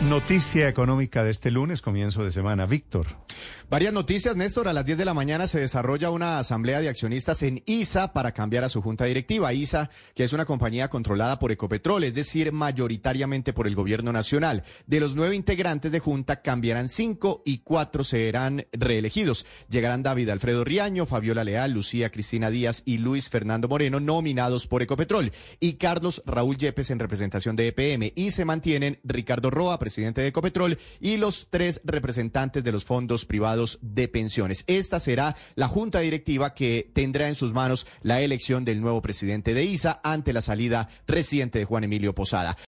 Noticia económica de este lunes, comienzo de semana. Víctor. Varias noticias, Néstor. A las 10 de la mañana se desarrolla una asamblea de accionistas en ISA para cambiar a su junta directiva. ISA, que es una compañía controlada por Ecopetrol, es decir, mayoritariamente por el gobierno nacional. De los 9 integrantes de junta, cambiarán 5 y 4 serán reelegidos. Llegarán David Alfredo Riaño, Fabiola Leal, Lucía Cristina Díaz y Luis Fernando Moreno, nominados por Ecopetrol, y Carlos Raúl Yepes en representación de EPM. Y se mantienen Ricardo Roa, presidente de Ecopetrol, y los 3 representantes de los fondos privados de pensiones. Esta será la junta directiva que tendrá en sus manos la elección del nuevo presidente de ISA ante la salida reciente de Juan Emilio Posada.